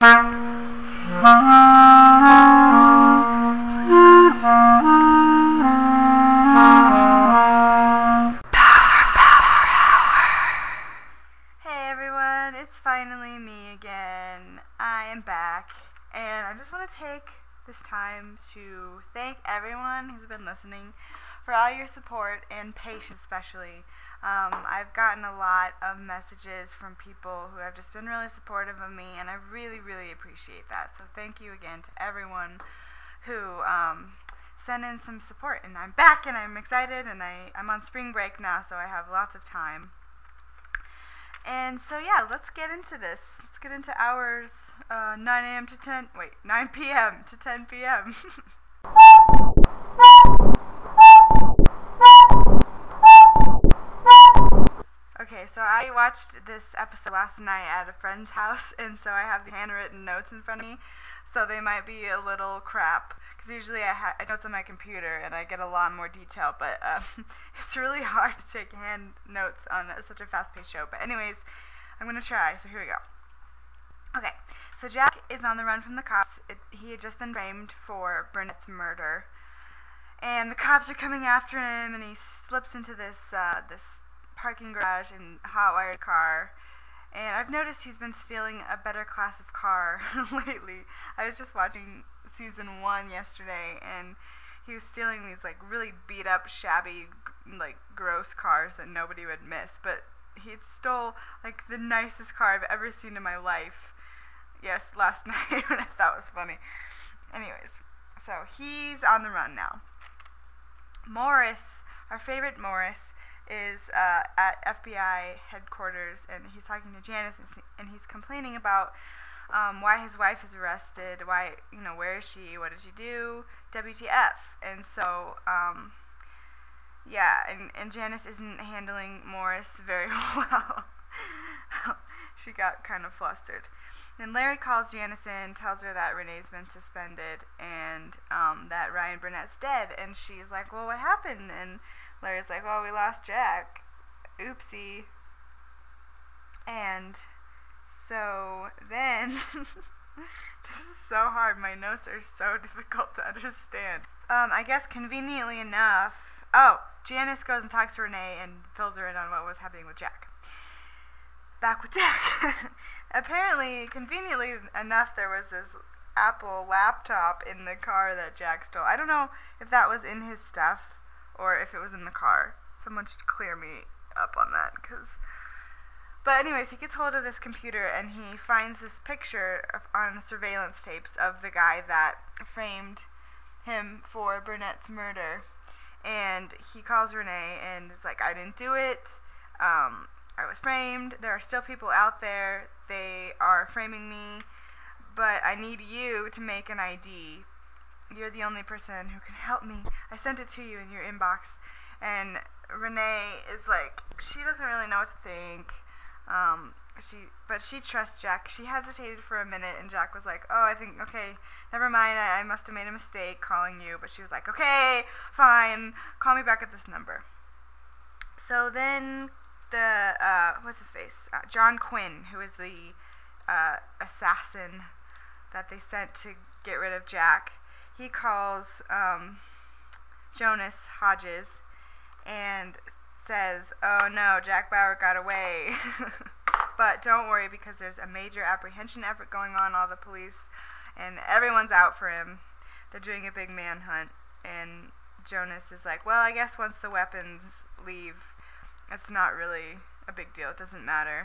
Hey everyone, it's finally me again. I am back, and I just want to take this time to thank everyone who's been listening for all your support and patience, especially. I've gotten a lot of messages from people who have just been really supportive of me, and I really, really appreciate that. So thank you again to everyone who sent in some support. And I'm back, and I'm excited, and I'm on spring break now, so I have lots of time. And so yeah, let's get into this. Let's get into hours 9 p.m. to 10 p.m. Okay, so I watched this episode last night at a friend's house, and so I have the handwritten notes in front of me, so they might be a little crap, because usually I have notes on my computer, and I get a lot more detail, but it's really hard to take hand notes on such a fast-paced show. But anyways, I'm going to try, so here we go. Okay, so Jack is on the run from the cops. He had just been framed for Burnett's murder, and the cops are coming after him, and he slips into this parking garage in a hot-wired car. And I've noticed he's been stealing a better class of car lately. I was just watching season 1 yesterday, and he was stealing these really beat up, shabby, gross cars that nobody would miss. But he stole the nicest car I've ever seen in my life. Yes, last night, when I thought was funny. Anyways, so he's on the run now. Morris, our favorite Morris, is at FBI headquarters, and he's talking to Janice, and he's complaining about why his wife is arrested, where is she, what did she do, WTF. And so and Janice isn't handling Morris very well. She got kind of flustered. Then Larry calls Janice in, tells her that Renee's been suspended, and that Ryan Burnett's dead. And she's like, well, what happened? And Larry's like, well, we lost Jack. Oopsie. And so then, this is so hard. My notes are so difficult to understand. I guess conveniently enough, Janice goes and talks to Renee and fills her in on what was happening with Jack. Back with Jack. Apparently, conveniently enough, there was this Apple laptop in the car that Jack stole. I don't know if that was in his stuff or if it was in the car. Someone should clear me up on that. But anyways, he gets hold of this computer, and he finds this picture on surveillance tapes of the guy that framed him for Burnett's murder. And he calls Renee and is like, I didn't do it. I was framed. There are still people out there. They are framing me. But I need you to make an ID. You're the only person who can help me. I sent it to you in your inbox. And Renee is like, she doesn't really know what to think. But she trusts Jack. She hesitated for a minute, and Jack was like, okay, never mind. I must have made a mistake calling you. But she was like, okay, fine. Call me back at this number. So then what's his face? John Quinn, who is the assassin that they sent to get rid of Jack. He calls Jonas Hodges and says, oh no, Jack Bauer got away. But don't worry, because there's a major apprehension effort going on, all the police, and everyone's out for him. They're doing a big manhunt, and Jonas is like, well, I guess once the weapons leave, it's not really a big deal. It doesn't matter.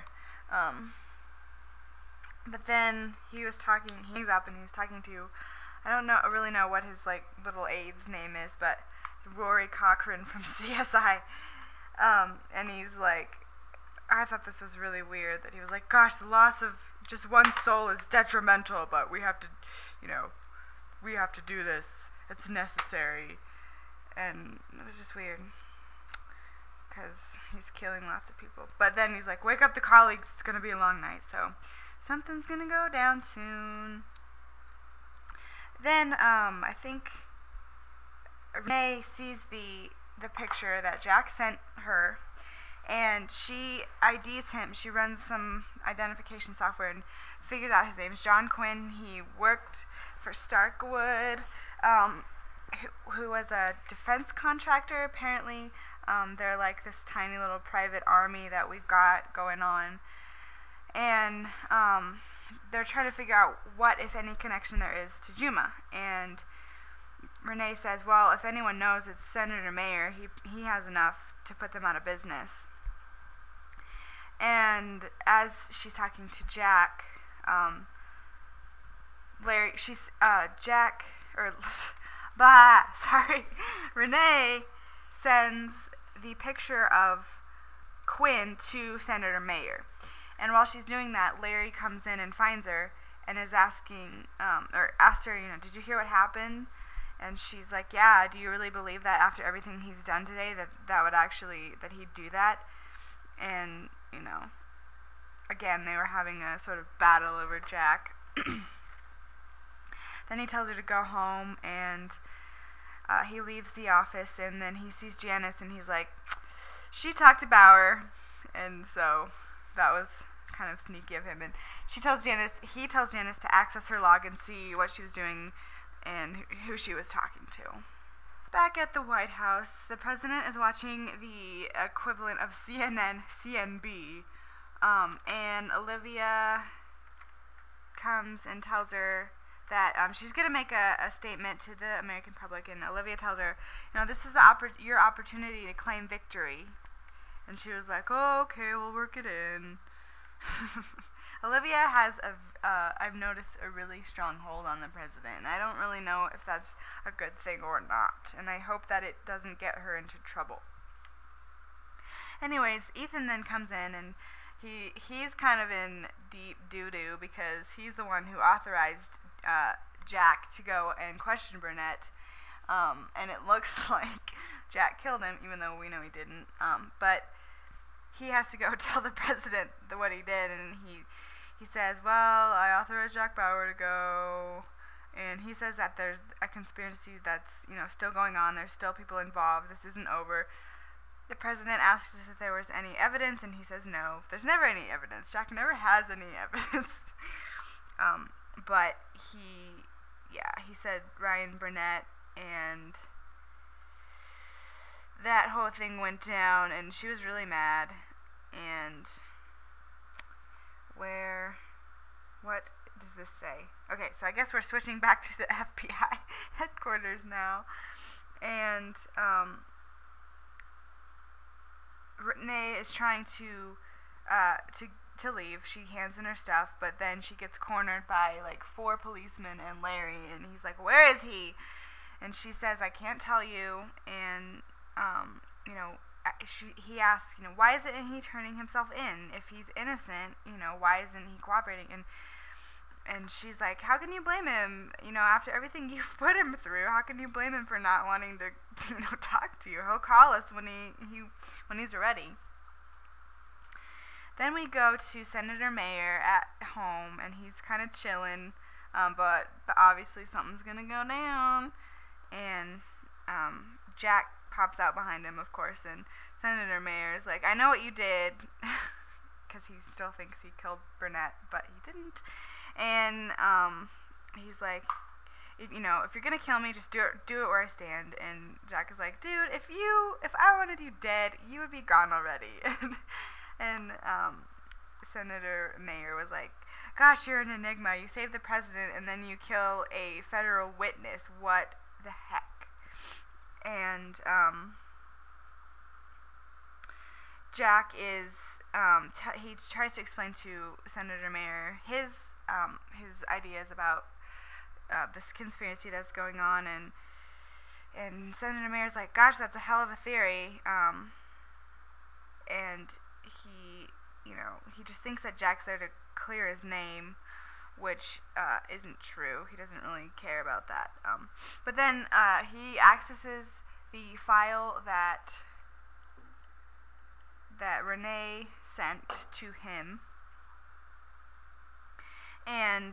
But then he hangs up, and he was talking to, I don't really know what his little aide's name is, but Rory Cochrane from CSI. And he's like, I thought this was really weird that he was like, gosh, the loss of just one soul is detrimental, but we have to do this. It's necessary. And it was just weird, because he's killing lots of people. But then he's like, wake up the colleagues, it's going to be a long night, so something's going to go down soon. Then, I think Renee sees the picture that Jack sent her, and she IDs him. She runs some identification software and figures out his name's John Quinn. He worked for Starkwood, who was a defense contractor, apparently. They're like this tiny little private army that we've got going on. And they're trying to figure out what, if any, connection there is to Juma. And Renee says, well, if anyone knows, it's Senator Mayer. He has enough to put them out of business. And as she's talking to Jack, Renee sends the picture of Quinn to Senator Mayer. And while she's doing that, Larry comes in and finds her and is asks her, did you hear what happened? And she's like, yeah, do you really believe that after everything he's done today that he'd do that? And, again, they were having a sort of battle over Jack. Then he tells her to go home, and he leaves the office, and then he sees Janice, and he's like, she talked to Bauer. And so that was kind of sneaky of him. And he tells Janice to access her log and see what she was doing and who she was talking to. Back at the White House, the president is watching the equivalent of CNB, and Olivia comes and tells her that she's going to make a statement to the American public, and Olivia tells her, this is your opportunity to claim victory. And she was like, oh, okay, we'll work it in. Olivia has, I've noticed, a really strong hold on the president. I don't really know if that's a good thing or not, and I hope that it doesn't get her into trouble. Anyways, Ethan then comes in, and he's kind of in deep doo-doo because he's the one who authorized Jack to go and question Burnett, and it looks like Jack killed him, even though we know he didn't, but he has to go tell the president what he did, and he says, well, I authorized Jack Bauer to go, and he says that there's a conspiracy that's, still going on, there's still people involved, this isn't over. The president asks us if there was any evidence, and he says no, there's never any evidence. Jack never has any evidence. But he said Ryan Burnett, and that whole thing went down, and she was really mad. And what does this say? Okay, so I guess we're switching back to the FBI headquarters now, and Renee is trying to leave. She hands in her stuff, but then she gets cornered by like 4 policemen and Larry, and he's like, where is he? And she says, I can't tell you. And he asks, why isn't he turning himself in? If he's innocent, why isn't he cooperating? And she's like, how can you blame him? After everything you've put him through, how can you blame him for not wanting to talk to you? He'll call us when he's ready. Then we go to Senator Mayer at home, and he's kind of chilling, but obviously something's gonna go down. And Jack pops out behind him, of course, and Senator Mayer is like, I know what you did, because he still thinks he killed Burnett, but he didn't. And he's like, if you're gonna kill me, just do it where I stand. And Jack is like, dude, if I wanted you dead, you would be gone already. And Senator Mayer was like, gosh, you're an enigma. You save the president, and then you kill a federal witness. What the heck? And Jack is he tries to explain to Senator Mayer his ideas about this conspiracy that's going on, and Senator Mayer's like, gosh, that's a hell of a theory, and he just thinks that Jack's there to clear his name, which isn't true. He doesn't really care about that. But then he accesses the file that Renee sent to him, and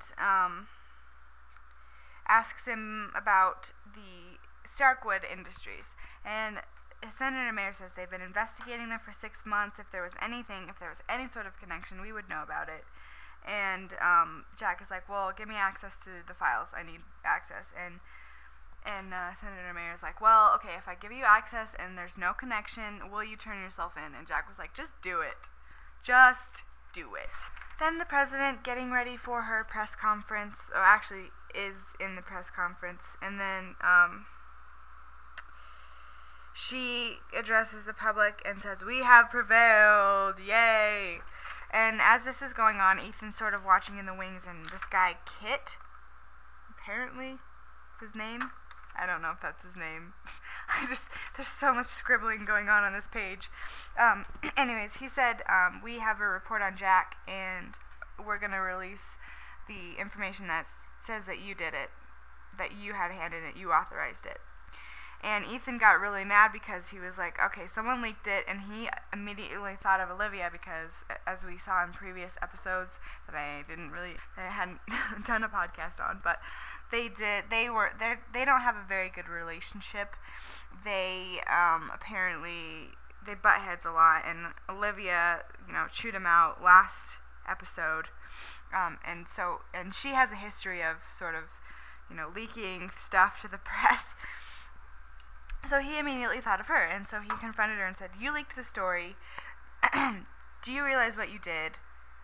asks him about the Starkwood Industries. And Senator Mayer says they've been investigating them for 6 months. If there was any sort of connection, we would know about it. And Jack is like, well, give me access to the files. I need access. And Senator Mayer's like, well, okay, if I give you access and there's no connection, will you turn yourself in? And Jack was like, just do it. Just do it. Then the president, getting ready for her press conference, actually is in the press conference, and then she addresses the public and says, we have prevailed, yay. And as this is going on, Ethan's sort of watching in the wings, and this guy, Kit, apparently, his name, I don't know if that's his name. There's so much scribbling going on this page. Anyways, he said, we have a report on Jack, and we're going to release the information that says that you did it, that you had a hand in it, you authorized it. And Ethan got really mad because he was like, okay, someone leaked it, and he immediately thought of Olivia because, as we saw in previous episodes that I hadn't done a podcast on, but they don't have a very good relationship. They apparently they butt heads a lot, and Olivia, chewed him out last episode, and she has a history of sort of, leaking stuff to the press. So he immediately thought of her, and so he confronted her and said, you leaked the story. Do you realize what you did?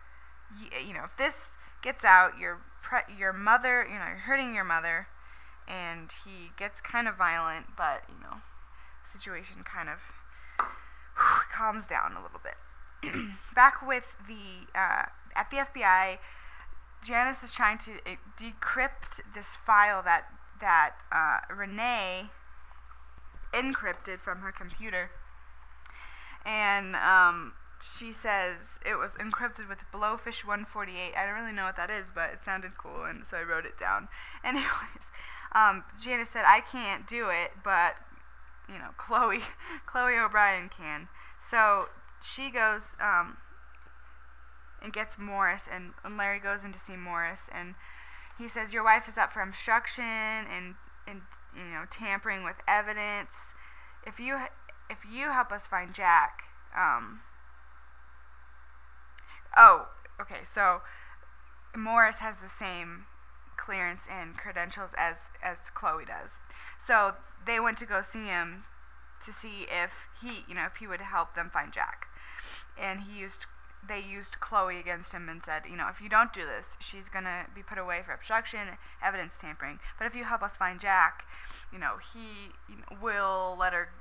If this gets out, your mother, you're hurting your mother. And he gets kind of violent, but, the situation kind of calms down a little bit. Back with at the FBI, Janice is trying to decrypt this file that Renee encrypted from her computer, and she says it was encrypted with Blowfish 148. I don't really know what that is, but it sounded cool, and so I wrote it down. Anyways, Janice said, I can't do it, but Chloe O'Brien can. So she goes and gets Morris, and Larry goes in to see Morris, and he says, your wife is up for obstruction and tampering with evidence. If you help us find Jack, so Morris has the same clearance and credentials as Chloe does. So they went to go see him to see if he would help them find Jack, and they used Chloe against him and said, if you don't do this, she's going to be put away for obstruction, evidence tampering. But if you help us find Jack, we'll let her,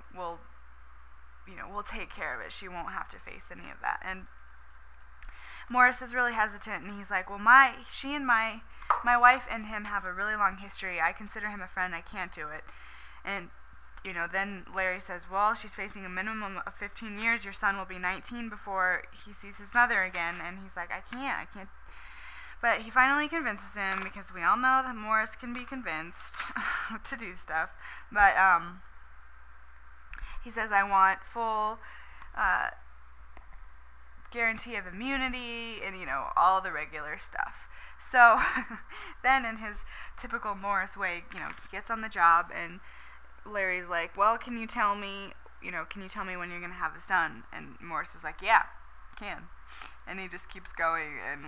we'll take care of it. She won't have to face any of that. And Morris is really hesitant, and he's like, well, my wife and him have a really long history. I consider him a friend. I can't do it. And then Larry says, well, she's facing a minimum of 15 years. Your son will be 19 before he sees his mother again. And he's like, I can't. But he finally convinces him, because we all know that Morris can be convinced to do stuff. But he says, I want full guarantee of immunity and, all the regular stuff. So then in his typical Morris way, he gets on the job, and Larry's like, well, can you tell me when you're going to have this done? And Morris is like, yeah, I can. And he just keeps going, and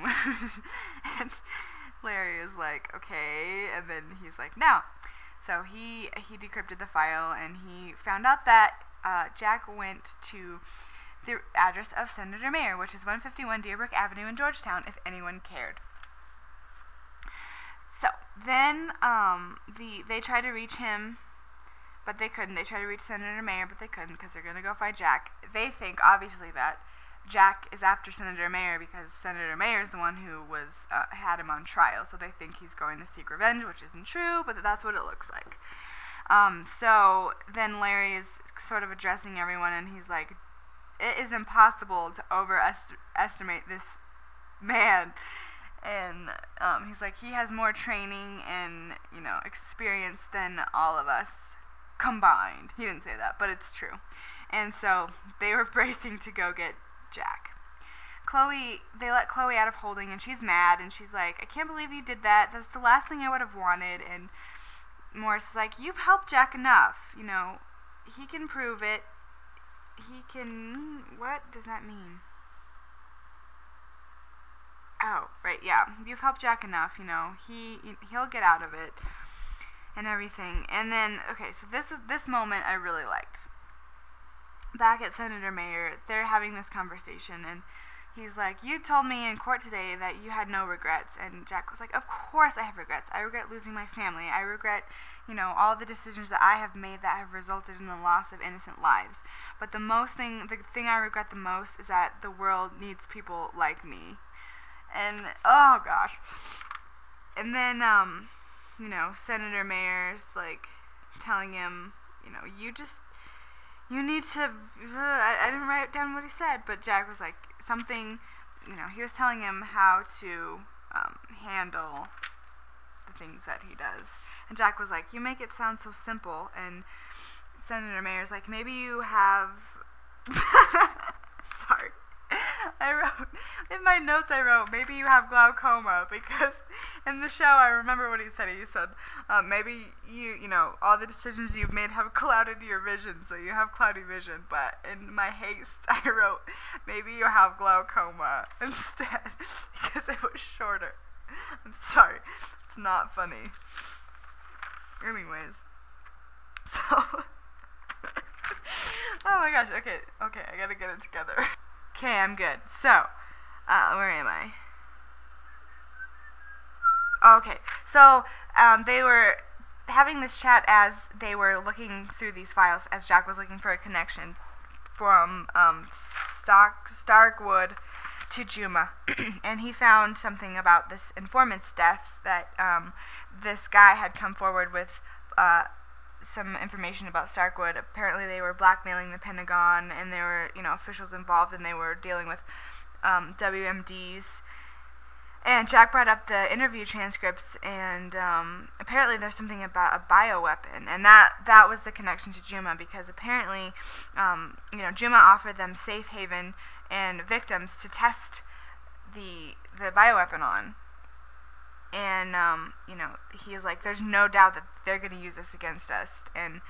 Larry is like, okay, and then he's like, no. So he decrypted the file, and he found out that Jack went to the address of Senator Mayer, which is 151 Deerbrook Avenue in Georgetown, if anyone cared. So then they tried to reach him, but they couldn't. They tried to reach Senator Mayer, but they couldn't, because they're going to go find Jack. They think, obviously, that Jack is after Senator Mayer because Senator Mayer is the one who had him on trial. So they think he's going to seek revenge, which isn't true, but that's what it looks like. So then Larry is sort of addressing everyone, and he's like, it is impossible to overestimate this man. And he's like, he has more training and, experience than all of us combined. He didn't say that, but it's true. And so they were bracing to go get Jack. They let Chloe out of holding, and she's mad, and she's like, I can't believe you did that. That's the last thing I would have wanted. And Morris is like, you've helped Jack enough. He can prove it. What does that mean? Oh, right, yeah. You've helped Jack enough, he'll get out of it and everything. And then, okay, so this moment I really liked. Back at Senator Mayer, they're having this conversation, and he's like, you told me in court today that you had no regrets. And Jack was like, of course I have regrets. I regret losing my family. I regret, all the decisions that I have made that have resulted in the loss of innocent lives. But the thing I regret the most is that the world needs people like me. And, oh gosh. And then, Senator Mayer's like telling him, you need to, I didn't write down what he said, but Jack was like, something, he was telling him how to handle the things that he does. And Jack was like, you make it sound so simple. And Senator Mayer's like, maybe you have, sorry. In my notes I wrote, maybe you have glaucoma, because in the show I remember what he said. He said, maybe all the decisions you've made have clouded your vision, so you have cloudy vision. But in my haste, I wrote, maybe you have glaucoma instead, because it was shorter. I'm sorry. It's not funny. Anyways. So. Oh my gosh, okay, I gotta get it together. Okay, I'm good. So, where am I? Okay, so they were having this chat as they were looking through these files, as Jack was looking for a connection from Starkwood to Juma. And he found something about this informant's death, that this guy had come forward with some information about Starkwood. Apparently they were blackmailing the Pentagon, and there were, officials involved, and they were dealing with WMDs. And Jack brought up the interview transcripts, and apparently there's something about a bioweapon, and that was the connection to Juma, because apparently, Juma offered them safe haven and victims to test the bioweapon on. And, he's like, there's no doubt that they're going to use this against us. And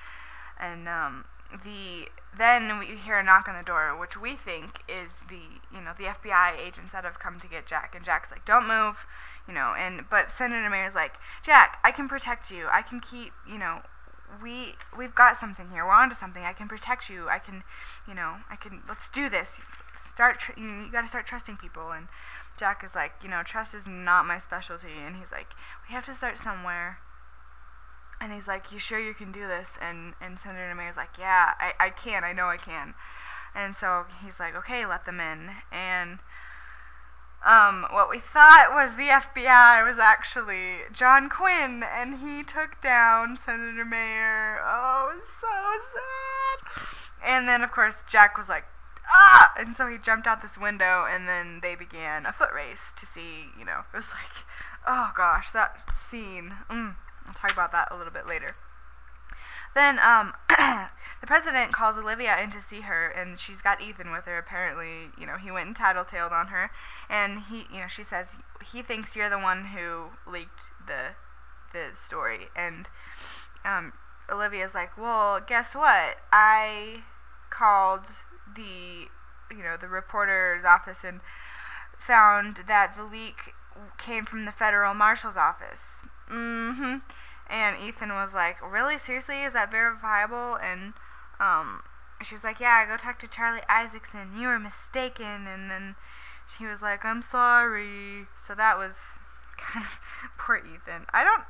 then we hear a knock on the door, which we think is the FBI agents that have come to get Jack. And Jack's like, don't move, but Senator Mayer's like, Jack, I can protect you. I can keep, we've got something here. We're onto something. I can protect you. Let's do this. You got to start trusting people. And Jack is like, trust is not my specialty. And he's like, we have to start somewhere. And he's like, you sure you can do this? And Senator Mayer's like, yeah, I can. I know I can. And so he's like, okay, let them in. And what we thought was the FBI was actually John Quinn. And he took down Senator Mayer. Oh, it was so sad. And then, of course, Jack was like, ah! And so he jumped out this window, and then they began a foot race to see, it was like, oh gosh, that scene. I'll talk about that a little bit later. Then, the president calls Olivia in to see her, and she's got Ethan with her. Apparently, he went and tattletaled on her, and she says, he thinks you're the one who leaked the story. And, Olivia's like, well, guess what? I called the reporter's office and found that the leak came from the federal marshal's office. And Ethan was like, really? Seriously? Is that verifiable? And she was like, yeah, go talk to Charlie Isaacson. You were mistaken. And then she was like, I'm sorry. So that was kind of poor Ethan.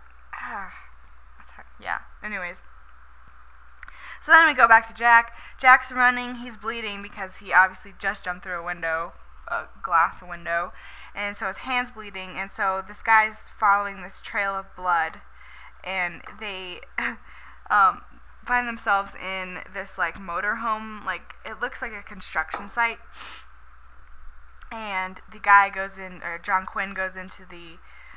Yeah, anyways. So then we go back to Jack. Jack's running. He's bleeding because he obviously just jumped through a glass window. And so his hand's bleeding. And so this guy's following this trail of blood. And they find themselves in this, like, motorhome. Like, it looks like a construction site. And the guy goes in, or John Quinn goes into the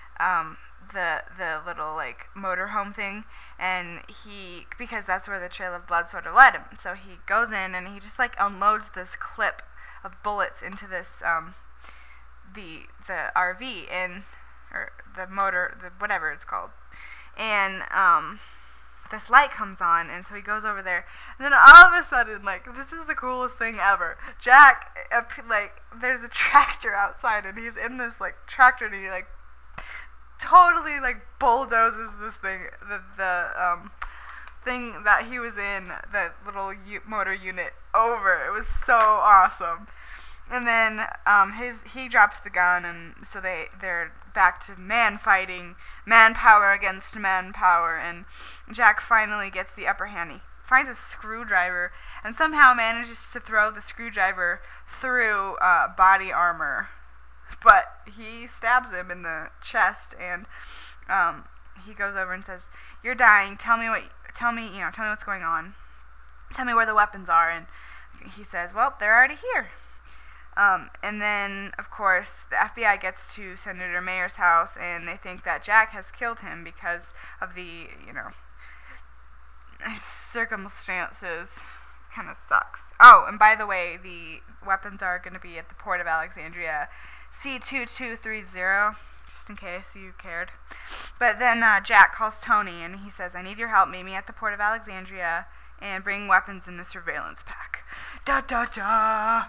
little, like, motorhome thing, and because that's where the trail of blood sort of led him, so he goes in and he just, like, unloads this clip of bullets into this the RV, or the motor, whatever it's called. And this light comes on, and so he goes over there, and then all of a sudden, like, this is the coolest thing ever. Jack, like, there's a tractor outside, and he's in this, like, tractor, and he, like, totally, like, bulldozes this thing, the thing that he was in, that little motor unit, over. It was so awesome. And then he drops the gun, and so they're back to fighting, manpower against manpower, and Jack finally gets the upper hand. He finds a screwdriver and somehow manages to throw the screwdriver through body armor, but he stabs him in the chest, and he goes over and says, "You're dying. Tell me what's going on. Tell me where the weapons are." And he says, "Well, they're already here." And then, of course, the FBI gets to Senator Mayer's house, and they think that Jack has killed him because of the, circumstances. It kind of sucks. Oh, and by the way, the weapons are going to be at the Port of Alexandria, C-2230, just in case you cared. But then Jack calls Tony, and he says, "I need your help. Meet me at the Port of Alexandria and bring weapons in the surveillance pack." Da da da!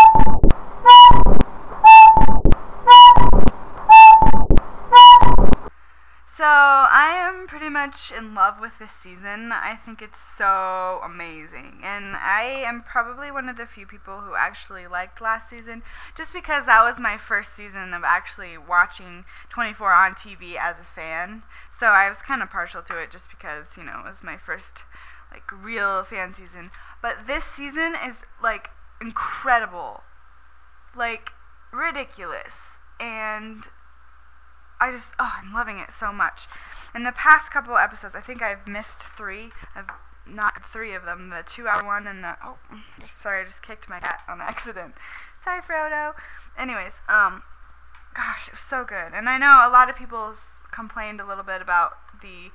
So, I am pretty much in love with this season. I think it's so amazing. And I am probably one of the few people who actually liked last season, just because that was my first season of actually watching 24 on TV as a fan. So I was kind of partial to it just because, it was my first, real fan season. But this season is, incredible. Ridiculous. And I'm loving it so much. In the past couple of episodes, I think I've missed 3. I've knocked 3 of them. The 2-hour one and I just kicked my cat on accident. Sorry, Frodo. Anyways, gosh, it was so good. And I know a lot of people complained a little bit about the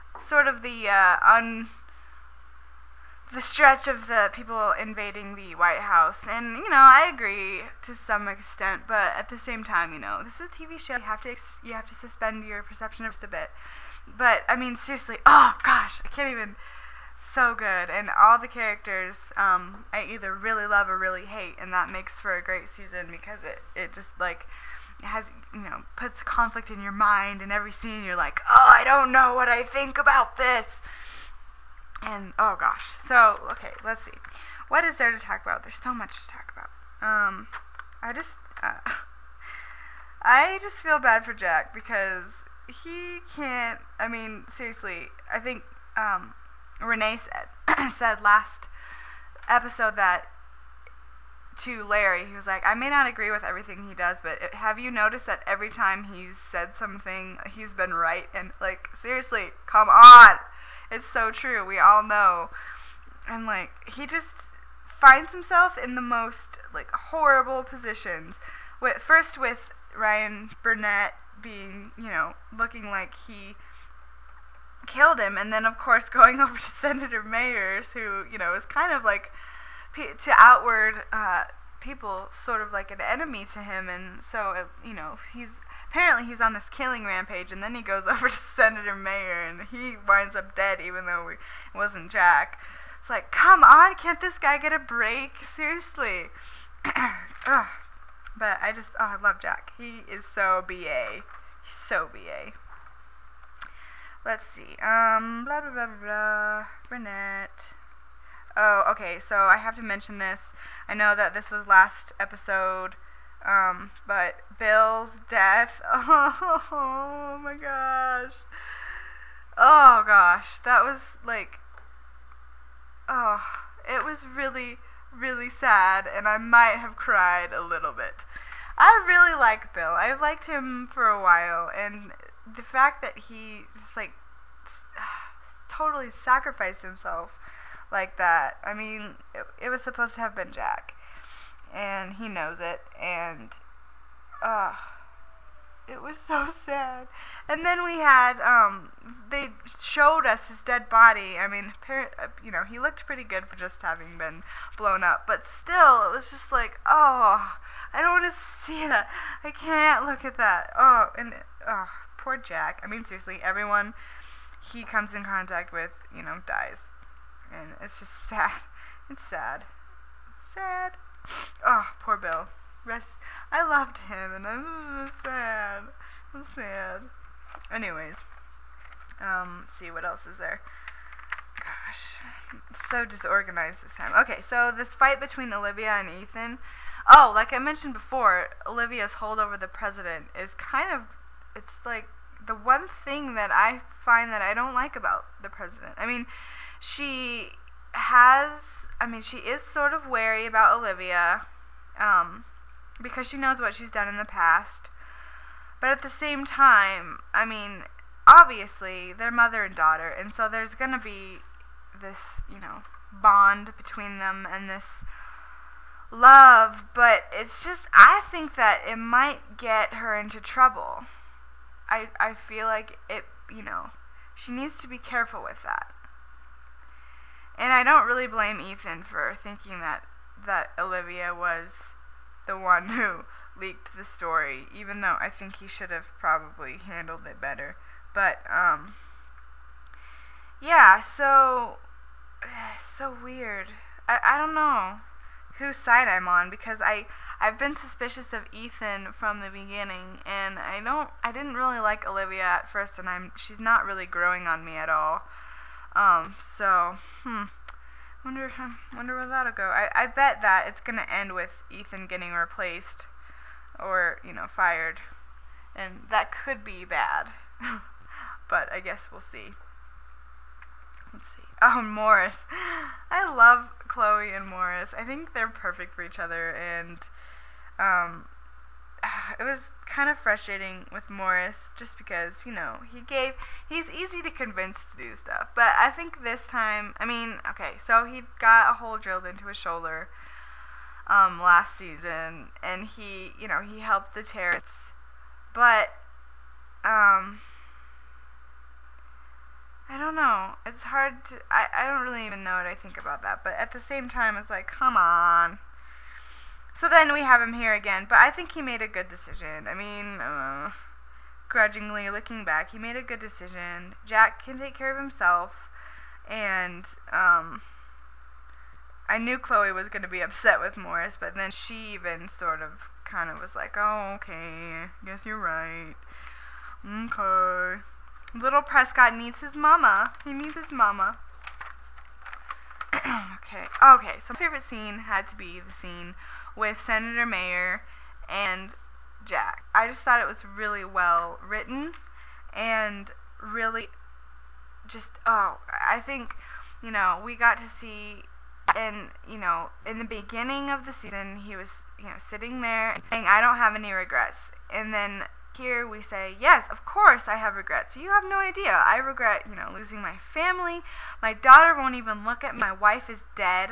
the stretch of the people invading the White House, and I agree to some extent, but at the same time, this is a TV show. You have to suspend your perception just a bit. But I mean, seriously, oh gosh, I can't even. So good, and all the characters I either really love or really hate, and that makes for a great season because it just it has puts conflict in your mind, and every scene you're like, oh, I don't know what I think about this. And, oh gosh. So, okay, let's see. What is there to talk about? There's so much to talk about. I just feel bad for Jack because he can't, seriously, I think, Renee said last episode that to Larry, he was like, I may not agree with everything he does, but have you noticed that every time he's said something, he's been right? And, seriously, come on. It's so true. We all know. And, he just finds himself in the most, horrible positions. First with Ryan Burnett being, looking like he killed him. And then, of course, going over to Senator Mayers, who, is kind of to outward people, sort of like an enemy to him. And so, he's on this killing rampage, and then he goes over to Senator Mayer, and he winds up dead, even though it wasn't Jack. It's like, come on, can't this guy get a break? Seriously. But I love Jack. He is so BA. He's so BA. Let's see. Blah, blah, blah, blah, blah. Burnett. Oh, okay, so I have to mention this. I know that this was last episode, but Bill's death, oh my gosh. Oh gosh, that was it was really, really sad, and I might have cried a little bit. I really like Bill. I've liked him for a while, and the fact that he just totally sacrificed himself like that. It was supposed to have been Jack, and he knows it, and it was so sad. And then we had they showed us his dead body. He looked pretty good for just having been blown up, but still, it was just I don't want to see that. I can't look at that. Poor Jack. Seriously, everyone. he comes in contact with, dies. And it's just sad. It's sad. It's sad. Oh, poor Bill. I loved him, and I'm sad. I'm sad. Anyways, let's see, what else is there? Gosh, it's so disorganized this time. Okay, so this fight between Olivia and Ethan. Oh, like I mentioned before, Olivia's hold over the president is it's like the one thing that I find that I don't like about the president. I mean, she is sort of wary about Olivia, because she knows what she's done in the past. But at the same time, I mean, obviously, they're mother and daughter, and so there's going to be this, bond between them and this love, but it's just, I think that it might get her into trouble. I feel like it, she needs to be careful with that. And I don't really blame Ethan for thinking that Olivia was the one who leaked the story, even though I think he should have probably handled it better. But, yeah, so weird. I don't know whose side I'm on, because I've been suspicious of Ethan from the beginning, and I didn't really like Olivia at first, and she's not really growing on me at all. Wonder where that'll go. I bet that it's gonna end with Ethan getting replaced, or, fired, and that could be bad. But I guess we'll see. Let's see. Oh, Morris. I love Chloe and Morris. I think they're perfect for each other, and it was kind of frustrating with Morris just because, he's easy to convince to do stuff. But I think this time, so he got a hole drilled into his shoulder last season, and he helped the terrorists. But I don't know. It's hard to... I don't really even know what I think about that. But at the same time, it's like, come on. So then we have him here again. But I think he made a good decision. Grudgingly looking back, he made a good decision. Jack can take care of himself. And I knew Chloe was going to be upset with Morris. But then she even sort of kind of was like, oh, okay. Guess you're right. Okay. Little Prescott needs his mama. He needs his mama. Okay, so my favorite scene had to be the scene with Senator Mayer and Jack. I just thought it was really well written, and really I think, we got to see, and, in the beginning of the season, he was, sitting there saying, I don't have any regrets. And then here we say, yes, of course I have regrets. You have no idea. I regret, losing my family. My daughter won't even look at me. My wife is dead.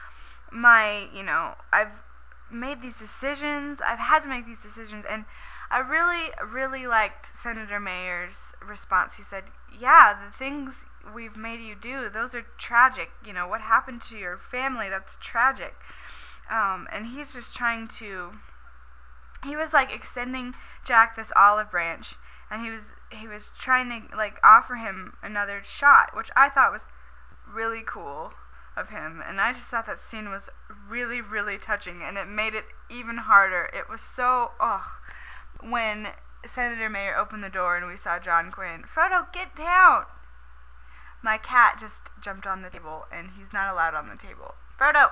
I've made these decisions. I've had to make these decisions. And I really, really liked Senator Mayer's response. He said, yeah, the things we've made you do, those are tragic. What happened to your family, that's tragic. And he's just trying to... He was like extending Jack this olive branch, and he was trying to like offer him another shot, which I thought was really cool of him. And I just thought that scene was really, really touching, and it made it even harder. It was so when Senator Mayer opened the door and we saw John Quinn. Frodo, get down! My cat just jumped on the table, and he's not allowed on the table. Frodo,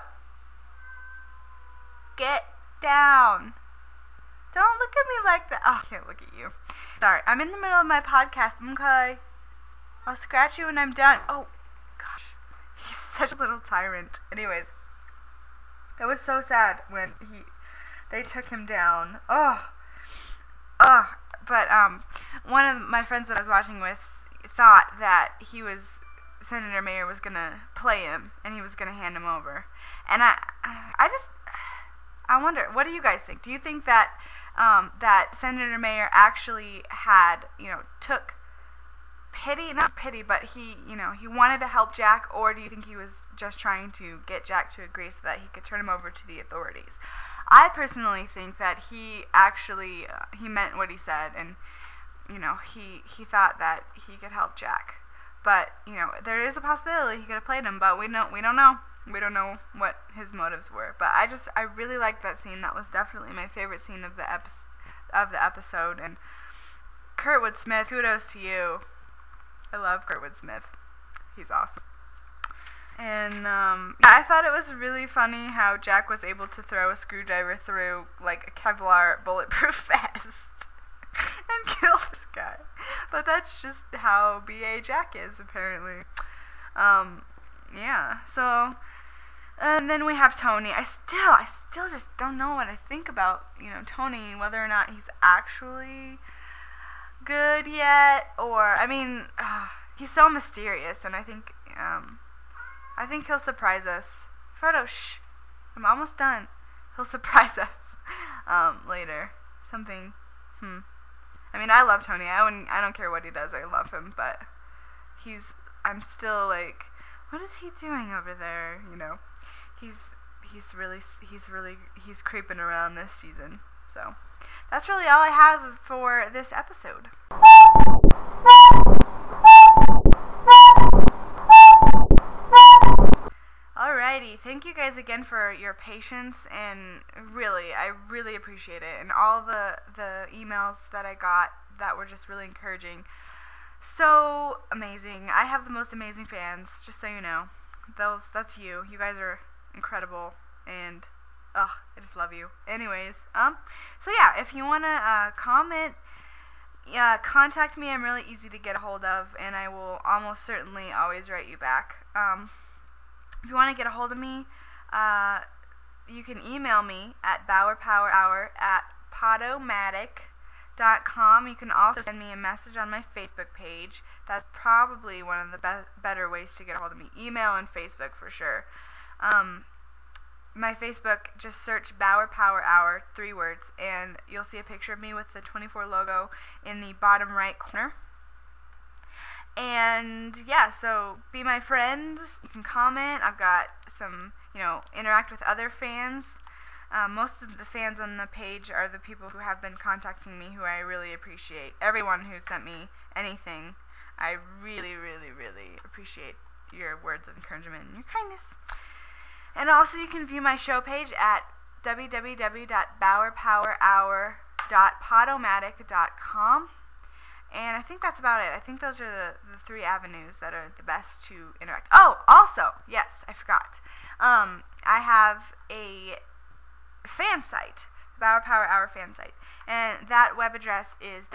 get down! Don't look at me like that. Oh, I can't look at you. Sorry, I'm in the middle of my podcast, okay? I'll scratch you when I'm done. Oh, gosh. He's such a little tyrant. Anyways, it was so sad when they took him down. But one of my friends that I was watching with thought that Senator Mayer was going to play him, and he was going to hand him over. And I wonder, what do you guys think? Do you think that that Senator Mayer actually took pity, not pity, but he wanted to help Jack, or do you think he was just trying to get Jack to agree so that he could turn him over to the authorities? I personally think that he actually, he meant what he said, and, he thought that he could help Jack. But, there is a possibility he could have played him, but we don't know. We don't know what his motives were. But I really liked that scene. That was definitely my favorite scene of the episode. And Kurtwood Smith, kudos to you. I love Kurtwood Smith. He's awesome. And I thought it was really funny how Jack was able to throw a screwdriver through like a Kevlar bulletproof vest and kill this guy. But that's just how B.A. Jack is, apparently. Yeah. So, and then we have Tony. I still just don't know what I think about Tony, whether or not he's actually good yet, or he's so mysterious, and I think he'll surprise us. Frodo, shh, I'm almost done. He'll surprise us later. Something. I love Tony. I don't care what he does. I love him, but I'm still like, what is he doing over there? He's creeping around this season. So that's really all I have for this episode. Alrighty, thank you guys again for your patience, and I really appreciate it, and all the emails that I got that were just really encouraging. So amazing. I have the most amazing fans, just so you know. That's you. You guys are incredible, and I just love you. Anyways, so yeah, if you wanna comment, contact me. I'm really easy to get a hold of, and I will almost certainly always write you back. If you want to get a hold of me, you can email me at bowerpowerhour@podomatic.com. You can also send me a message on my Facebook page. That's probably one of the better ways to get a hold of me. Email and Facebook for sure. My Facebook, just search Bower Power Hour, 3 words, and you'll see a picture of me with the 24 logo in the bottom right corner. And yeah, so be my friend. You can comment. I've got some, interact with other fans. Most of the fans on the page are the people who have been contacting me, who I really appreciate. Everyone who sent me anything, I really, really, really appreciate your words of encouragement and your kindness. And also you can view my show page at www.bowerpowerhour.podomatic.com. And I think that's about it. I think those are the 3 avenues that are the best to interact. Oh, also, yes, I forgot. I have a fan site, Bower Power Hour fan site. And that web address is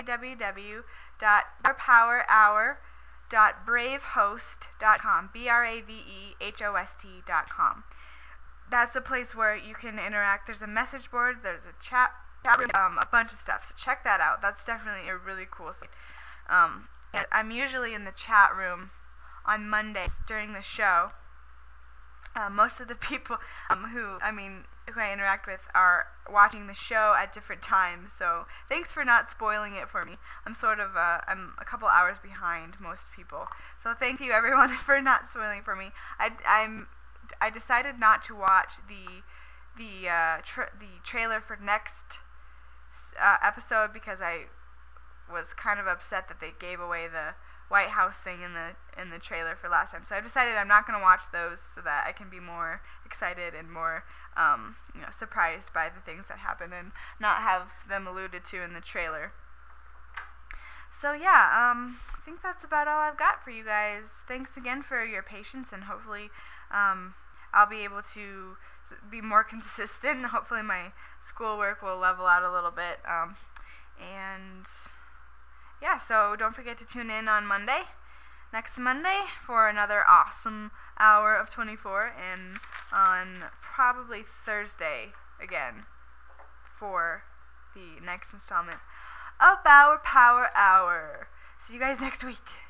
www.bowerpowerhour.bravehost.com, BRAVEHOST.com. That's a place where you can interact. There's a message board, there's a chat room, a bunch of stuff. So check that out. That's definitely a really cool site. I'm usually in the chat room on Mondays during the show. Most of the people who I interact with are watching the show at different times. So thanks for not spoiling it for me. I'm I'm a couple hours behind most people. So thank you everyone for not spoiling it for me. I decided not to watch the trailer for next episode because I was kind of upset that they gave away the White House thing in the trailer for last time. So I've decided I'm not going to watch those so that I can be more excited and more surprised by the things that happen and not have them alluded to in the trailer. So yeah, I think that's about all I've got for you guys. Thanks again for your patience, and hopefully I'll be able to be more consistent. Hopefully my schoolwork will level out a little bit. And yeah, so don't forget to tune in on next Monday, for another awesome hour of 24, and on probably Thursday again for the next installment of Bower Power Hour. See you guys next week.